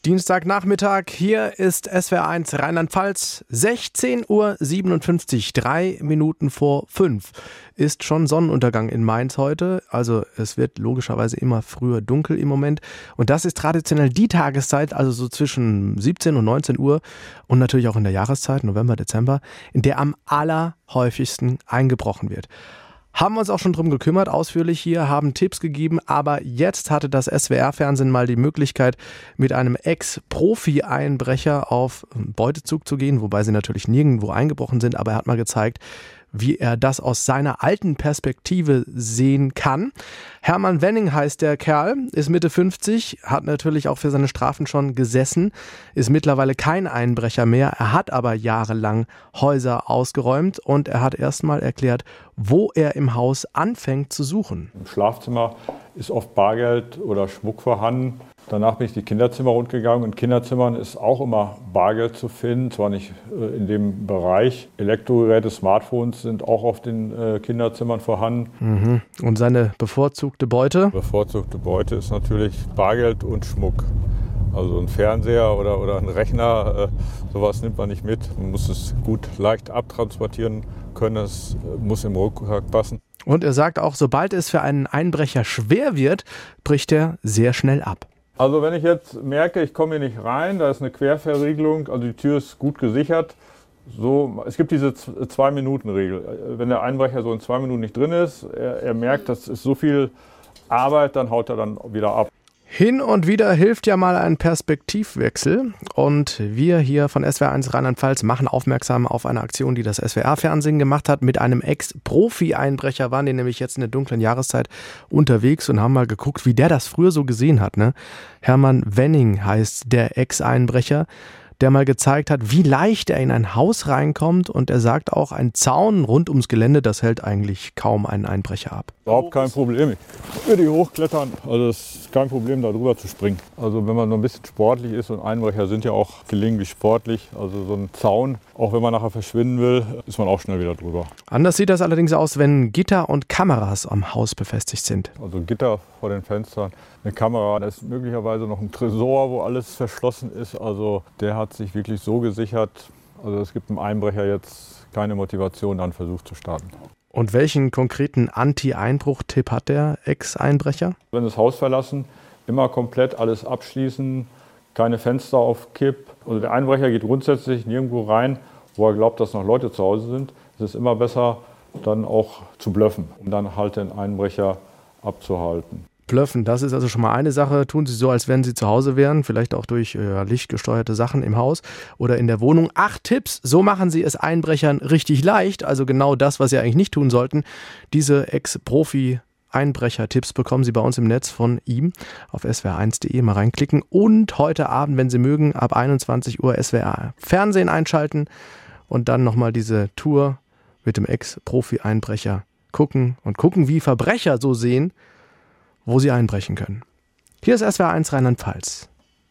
Dienstagnachmittag, hier ist SWR1 Rheinland-Pfalz, 16:57 Uhr, 3 Minuten vor 5 ist schon Sonnenuntergang in Mainz heute. Also es wird logischerweise immer früher dunkel im Moment. Und das ist traditionell die Tageszeit, also so zwischen 17 und 19 Uhr und natürlich auch in der Jahreszeit, November, Dezember, in der am allerhäufigsten eingebrochen wird. Haben wir uns auch schon drum gekümmert, ausführlich hier, haben Tipps gegeben, aber jetzt hatte das SWR-Fernsehen mal die Möglichkeit, mit einem Ex-Profi-Einbrecher auf Beutezug zu gehen, wobei sie natürlich nirgendwo eingebrochen sind, aber er hat mal gezeigt, wie er das aus seiner alten Perspektive sehen kann. Hermann Wenning heißt der Kerl, ist Mitte 50, hat natürlich auch für seine Strafen schon gesessen, ist mittlerweile kein Einbrecher mehr. Er hat aber jahrelang Häuser ausgeräumt und er hat erstmal erklärt, wo er im Haus anfängt zu suchen. Im Schlafzimmer ist oft Bargeld oder Schmuck vorhanden. Danach bin ich die Kinderzimmer rundgegangen. In Kinderzimmern ist auch immer Bargeld zu finden, zwar nicht in dem Bereich. Elektrogeräte, Smartphones sind auch auf den Kinderzimmern vorhanden. Und seine bevorzugte Beute? Bevorzugte Beute ist natürlich Bargeld und Schmuck. Also ein Fernseher oder ein Rechner, sowas nimmt man nicht mit. Man muss es gut leicht abtransportieren können, es muss im Rucksack passen. Und er sagt auch, sobald es für einen Einbrecher schwer wird, bricht er sehr schnell ab. Also wenn ich jetzt merke, ich komme hier nicht rein, da ist eine Querverriegelung, also die Tür ist gut gesichert. So, es gibt diese 2-Minuten-Regel. Wenn der Einbrecher so in 2 Minuten nicht drin ist, er merkt, das ist so viel Arbeit, dann haut er dann wieder ab. Hin und wieder hilft ja mal ein Perspektivwechsel und wir hier von SWR1 Rheinland-Pfalz machen aufmerksam auf eine Aktion, die das SWR-Fernsehen gemacht hat. Mit einem Ex-Profi-Einbrecher waren die nämlich jetzt in der dunklen Jahreszeit unterwegs und haben mal geguckt, wie der das früher so gesehen hat. Ne? Hermann Wenning heißt der Ex-Einbrecher, der mal gezeigt hat, wie leicht er in ein Haus reinkommt und er sagt auch, ein Zaun rund ums Gelände, das hält eigentlich kaum einen Einbrecher ab. Überhaupt kein Problem. Ich würde hier hochklettern, also es ist kein Problem, da drüber zu springen. Also wenn man so ein bisschen sportlich ist und Einbrecher sind ja auch gelegentlich sportlich, also so ein Zaun, auch wenn man nachher verschwinden will, ist man auch schnell wieder drüber. Anders sieht das allerdings aus, wenn Gitter und Kameras am Haus befestigt sind. Also Gitter vor den Fenstern, eine Kamera, da ist möglicherweise noch ein Tresor, wo alles verschlossen ist. Also der hat sich wirklich so gesichert, also es gibt einem Einbrecher jetzt keine Motivation, einen Versuch zu starten. Und welchen konkreten Anti-Einbruch-Tipp hat der Ex-Einbrecher? Wenn Sie das Haus verlassen, immer komplett alles abschließen, keine Fenster auf Kipp. Also der Einbrecher geht grundsätzlich nirgendwo rein, wo er glaubt, dass noch Leute zu Hause sind. Es ist immer besser, dann auch zu bluffen, um dann halt den Einbrecher abzuhalten. Bluffen, das ist also schon mal eine Sache. Tun Sie so, als wenn Sie zu Hause wären, vielleicht auch durch lichtgesteuerte Sachen im Haus oder in der Wohnung. 8 Tipps, so machen Sie es Einbrechern richtig leicht. Also genau das, was Sie eigentlich nicht tun sollten. Diese Ex-Profi-Einbrecher-Tipps bekommen Sie bei uns im Netz von ihm auf swr1.de. Mal reinklicken. Und heute Abend, wenn Sie mögen, ab 21 Uhr SWR Fernsehen einschalten und dann nochmal diese Tour mit dem Ex-Profi-Einbrecher gucken, wie Verbrecher so sehen, wo sie einbrechen können. Hier ist SWR1 Rheinland-Pfalz.